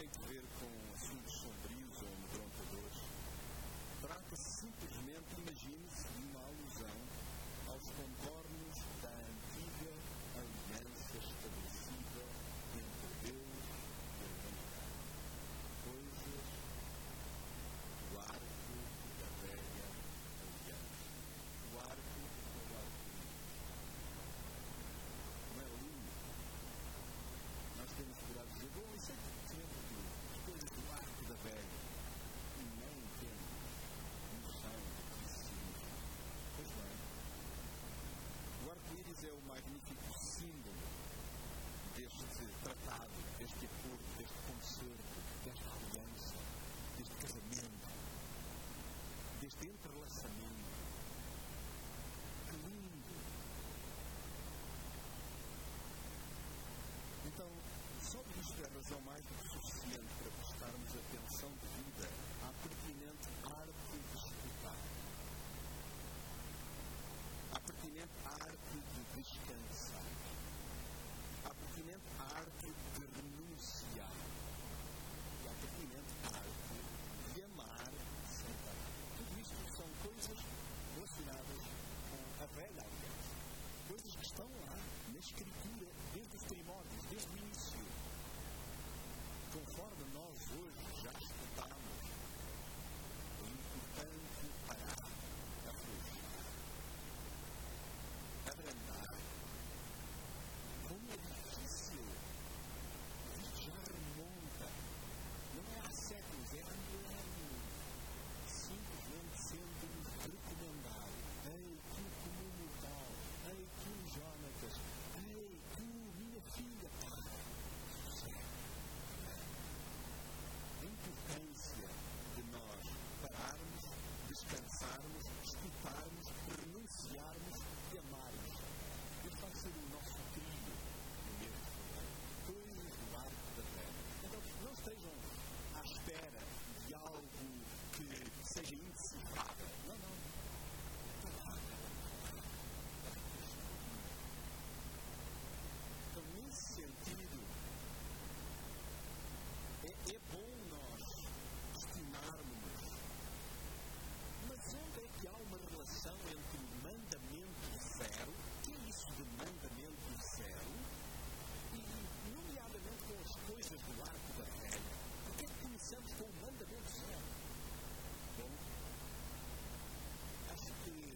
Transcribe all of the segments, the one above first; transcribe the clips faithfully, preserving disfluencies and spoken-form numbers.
jeito ver com assuntos sombrios ou amedrontadores. Trata-se simplesmente, imagine-se, de uma alusão aos contornos da antiga aliança estabelecida entre Deus e a humanidade. Coisas do arco da velha aliança. O arco é o arco-íris. Não é lindo? Nós temos por a dizer, bom, isso é que tempo de coisas do arco da velha. E não temos noção do que isso significa. Pois bem. O arco-íris é o magnífico símbolo deste tratado, deste acordo, deste concerto, desta aliança, deste casamento, deste entrelaçamento. Que lindo! Então, só isto é razão mais do que suficiente para prestarmos atenção devida à pertinente arte de escutar. À pertinente arte de descansar. À pertinente arte de renunciar. E à pertinente arte de amar sem parar. Tudo isto são coisas relacionadas com a velha aliança. Coisas que estão lá na Escritura, desde os primórdios, desde o início. Conforme nós hoje já escutamos, é importante parar, afrouxar, abrandar. Como é difícil, isto já remonta. Não é há séculos, é há milénios. Simplesmente sendo recomendado. Ei, tu comum tal, ei, tu Jonatas, ei, tu, minha filha, para. A importância de nós pararmos, descansarmos, escutarmos, renunciarmos e amarmos. Este vai ser o nosso trilho no mês de fevereiro. Coisas do arco da velha. Então, não estejam à espera de algo que seja indecifrável. Não, não. Está lá. Então, nesse sentido, é, é bom nós estimarmos. Mas onde é que há uma relação entre o mandamento zero, que é isso de mandamento zero, e nomeadamente com as coisas do arco da velha? Porque é que começamos com o mandamento zero? Bom, acho que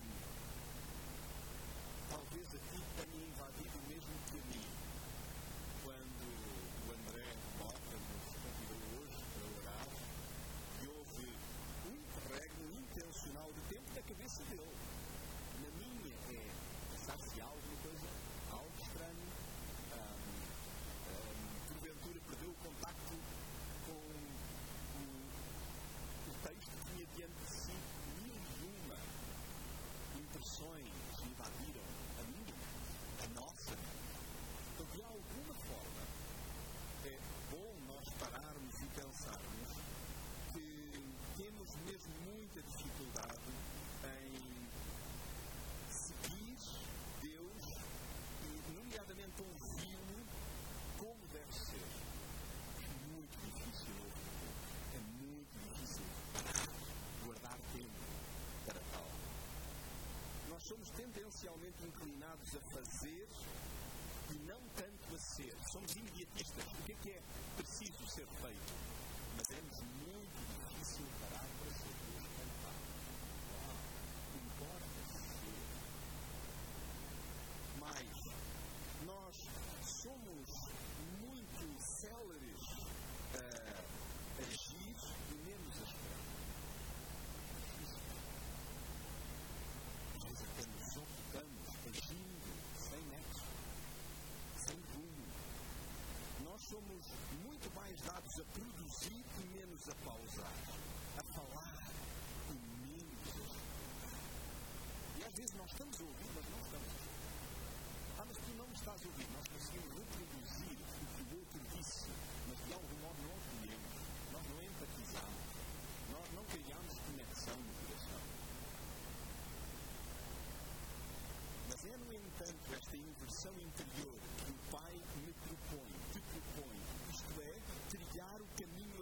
talvez aqui tenha invadido o mesmo que a mim, quando o André Mota nos convidou hoje para orar e houve um interregno intencional de tempo da cabeça dele. Na minha é passar-se alguma coisa, algo estranho, um, um, porventura perdeu o contacto com o, o texto que tinha diante de si. Mil e uma impressões invadiram a minha, a nossa. Então, de alguma forma, é bom nós pararmos e pensarmos que temos mesmo muita dificuldade em seguir Deus e, nomeadamente, ouvi-lo como deve ser. É muito difícil ouvir. É muito difícil parar, guardar tempo para tal. Nós somos tendencialmente inclinados a fazer e não tanto a ser. Somos imediatistas. O que é que é preciso ser feito? Mas é-nos muito difícil parar para ser Deus cantar. Uau! Importa ser. Mas nós somos muito céleres a agir e menos a esperar. Às vezes até nos ocupamos agindo sem nexo, sem rumo. Nós somos muito mais dados a produzir e menos a pausar, a falar e menos a escutar. E às vezes nós estamos a ouvir, mas não estamos a ouvir. Ah, mas tu não me estás a ouvir. Nós conseguimos reproduzir o que o outro disse, mas de algum modo não acolhemos. Nós não empatizamos. Nós não criamos conexão no coração. Mas é, no entanto, esta inversão interior que o Pai me propõe, te propõe, isto é, trilhar o caminho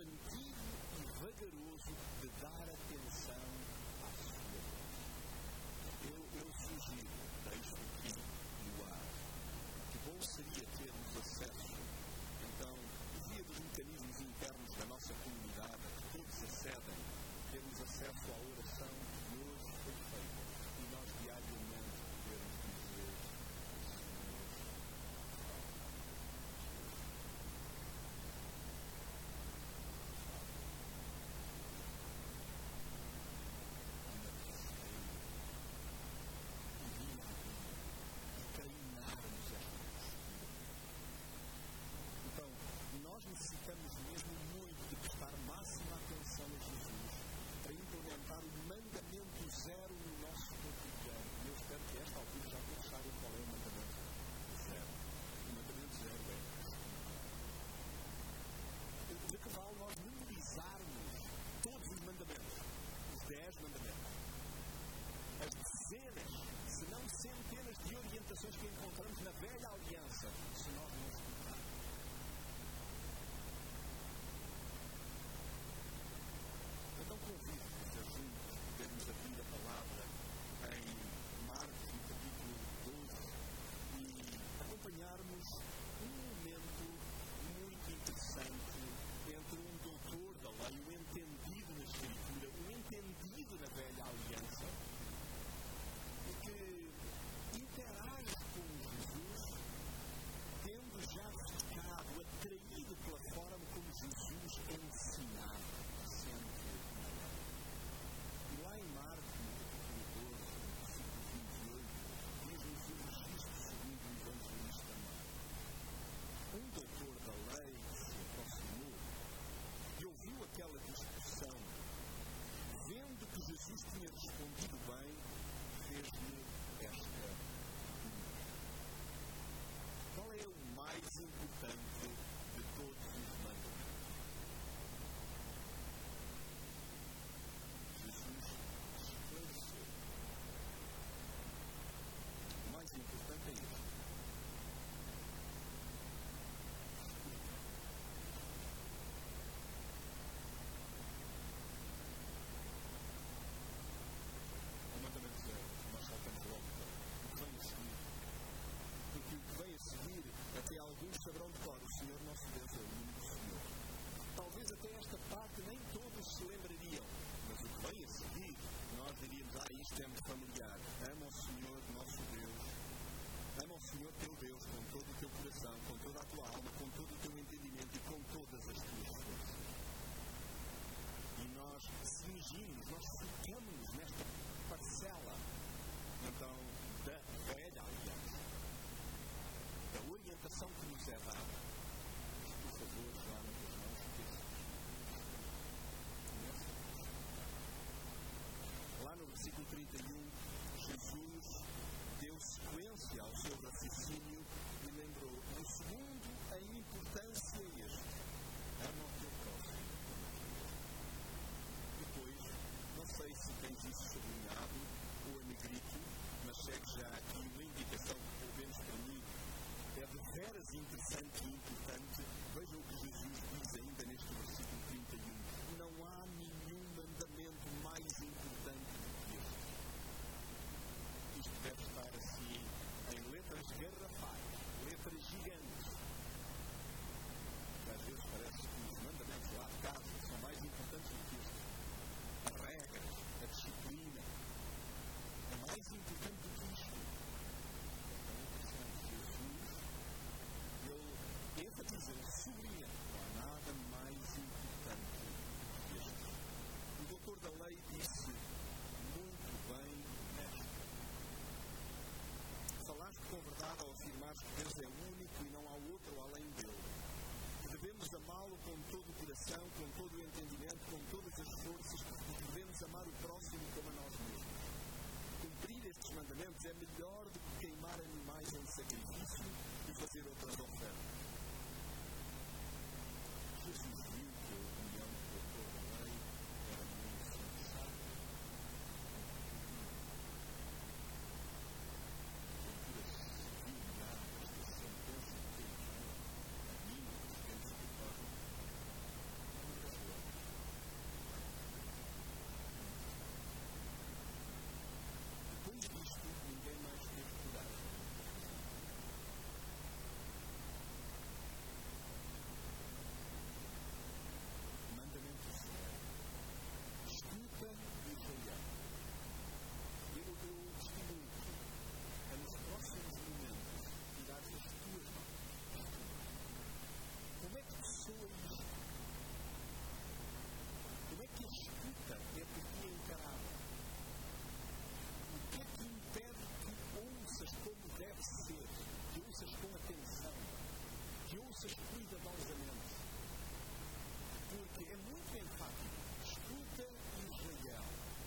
ouças cuidadosamente, porque é muito enfático. Escuta Israel.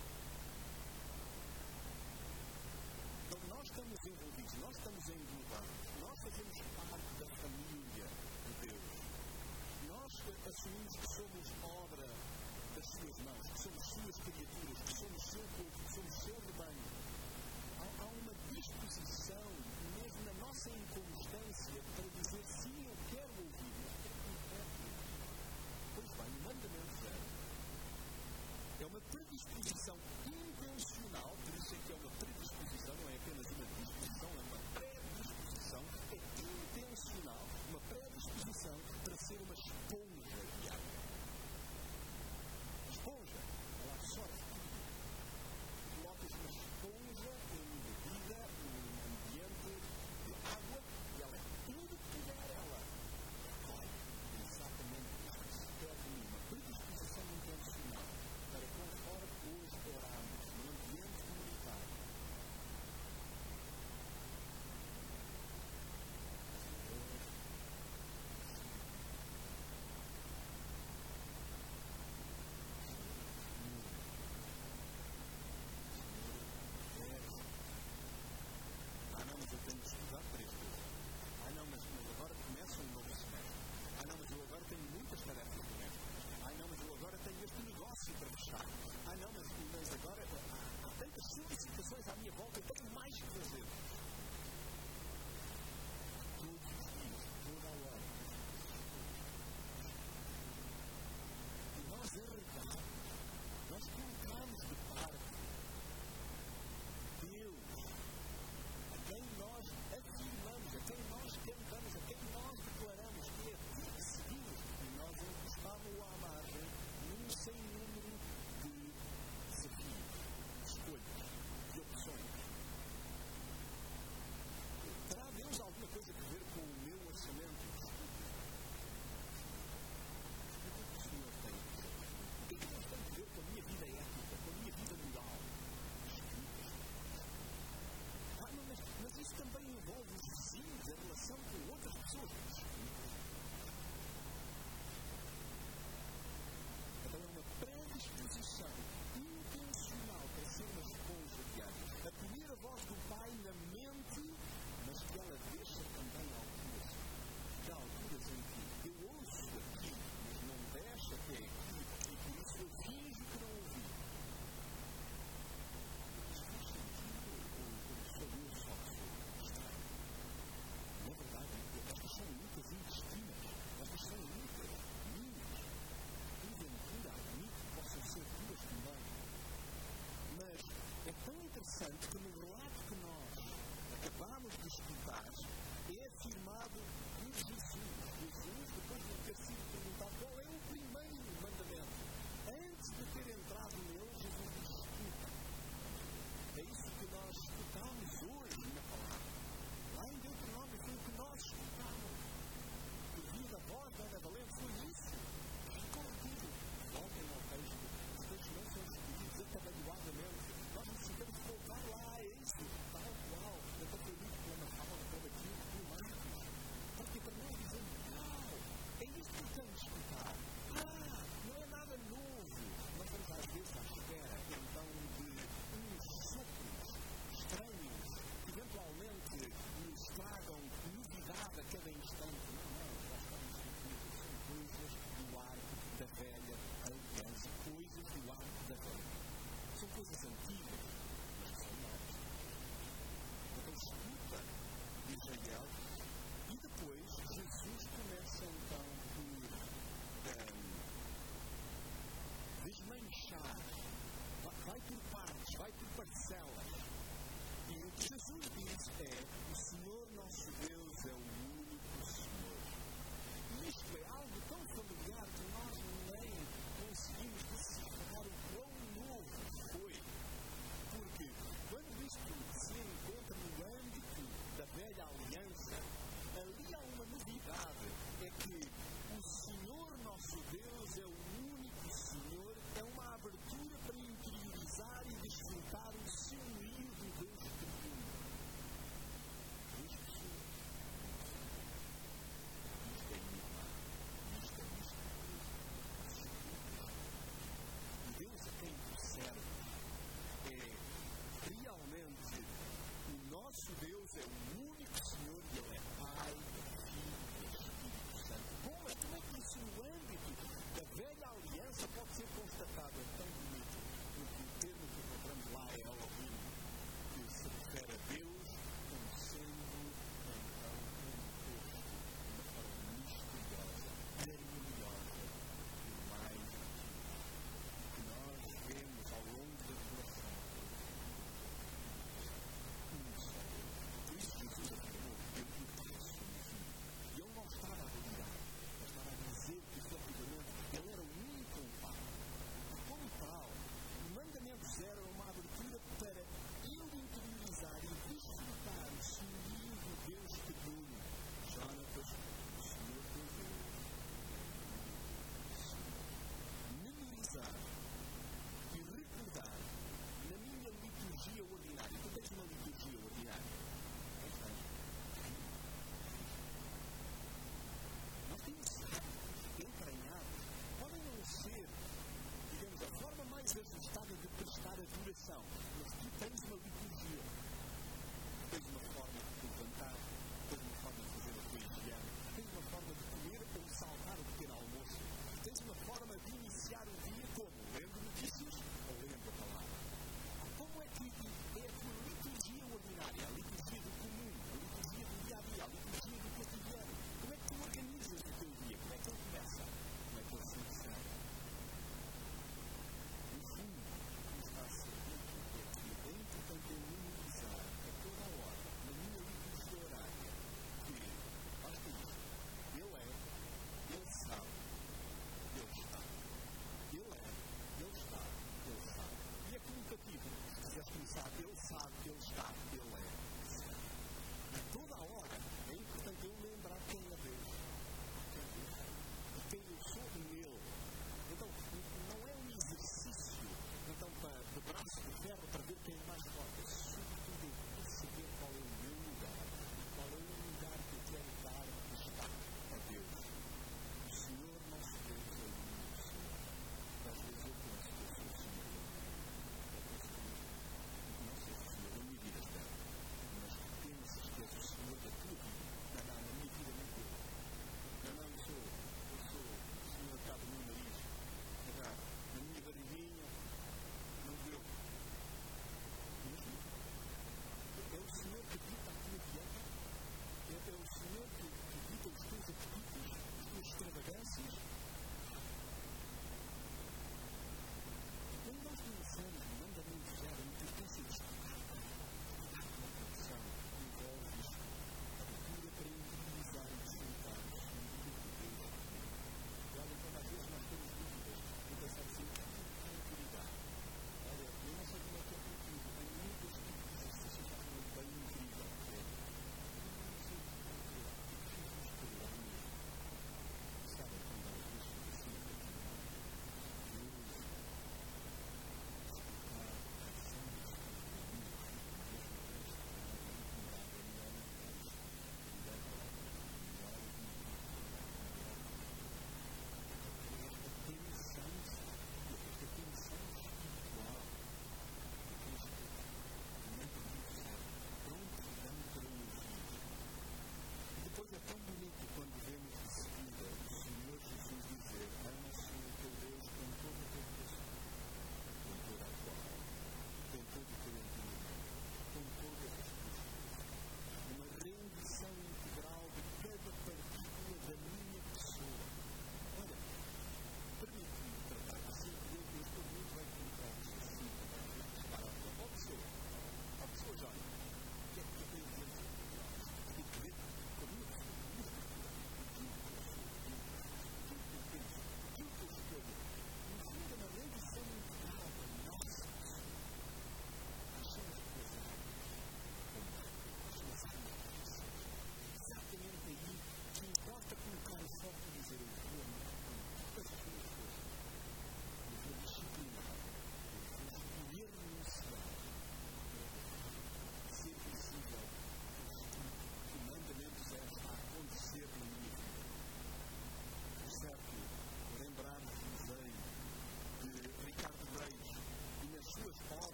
Então, nós estamos envolvidos, nós estamos englobados, nós fazemos parte da família de Deus. Nós assumimos que somos obra das suas mãos, que somos suas criaturas, que somos seu povo, que somos seu rebanho. Há, há uma disposição, mesmo na nossa inconstância, para dizer sim, eu quero ouvir, mas quero que me perto. Pois bem, o mandamento zero é uma predisposição intencional, por isso é que é uma predisposição, não é apenas uma disposição, é uma predisposição, é intencional, uma predisposição para ser uma esponja de água. A esponja, ela absorve tudo. Colocas uma esponja embebida num ambiente de água e ela é tudo que der a ela.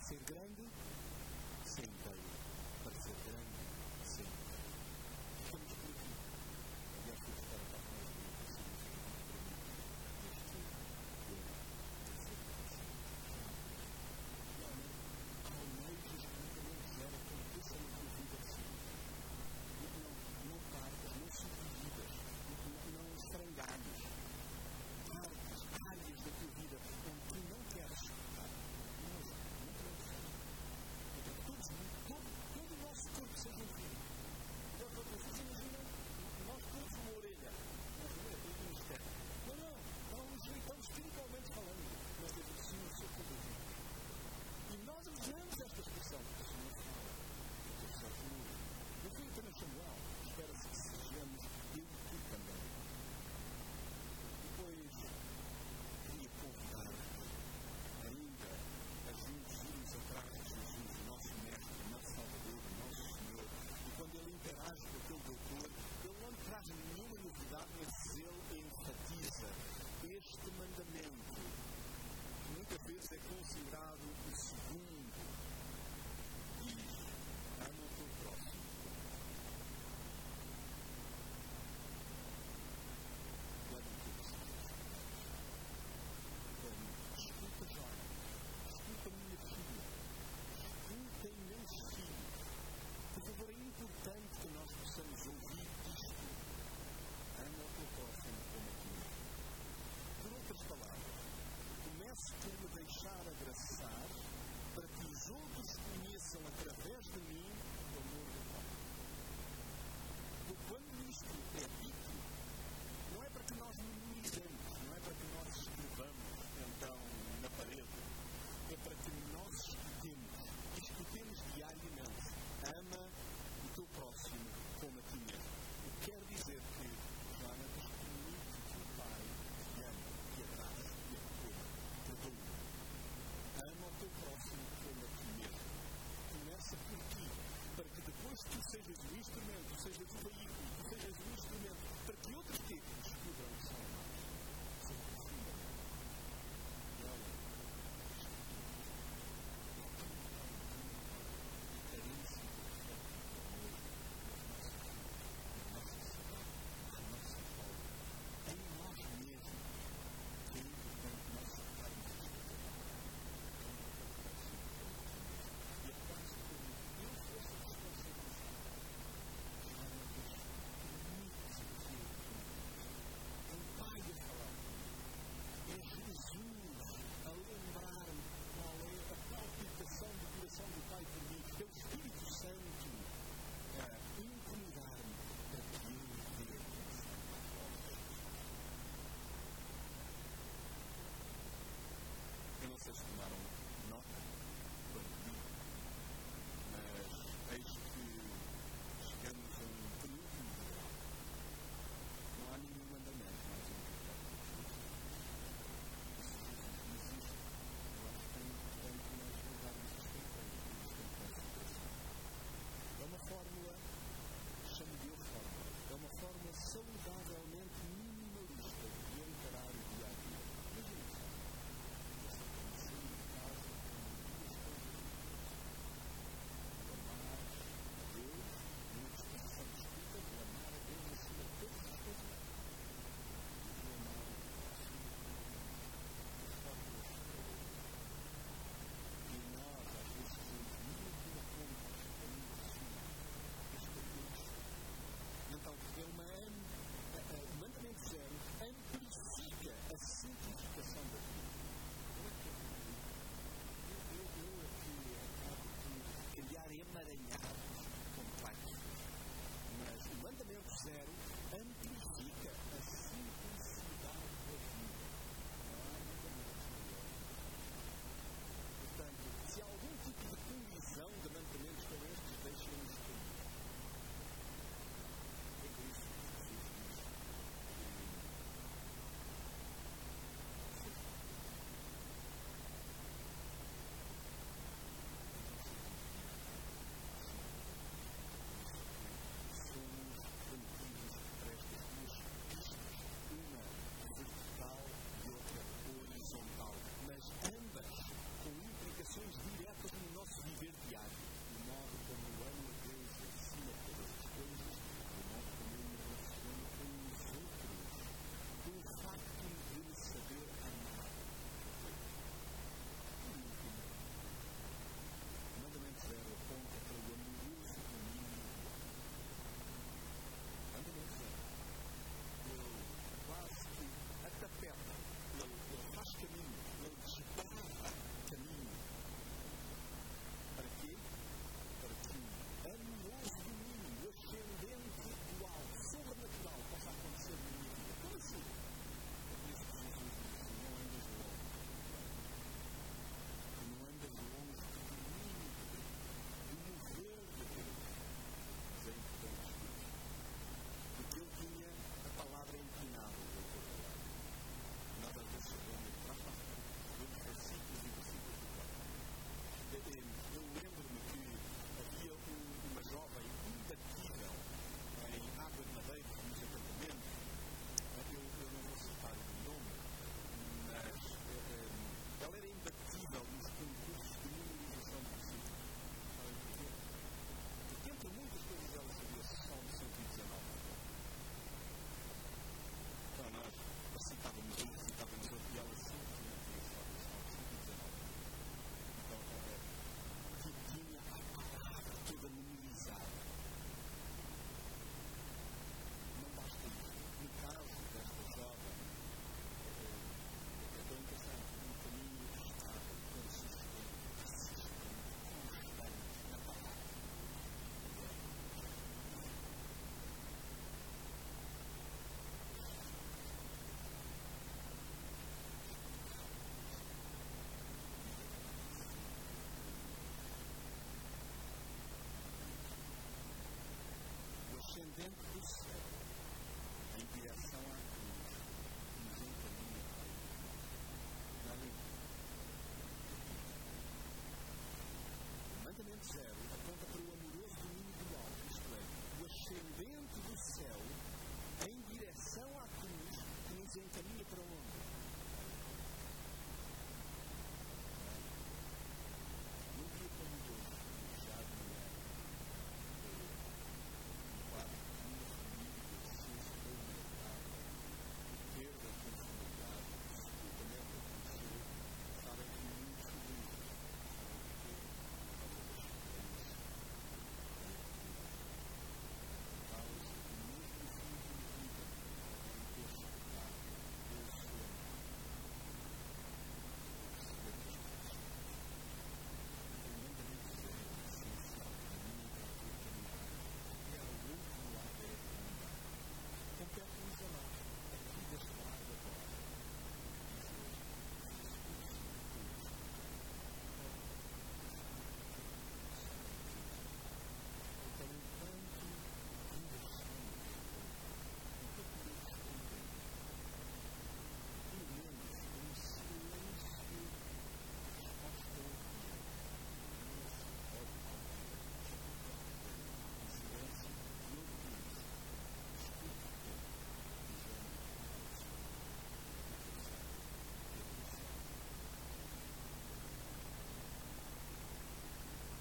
ser grande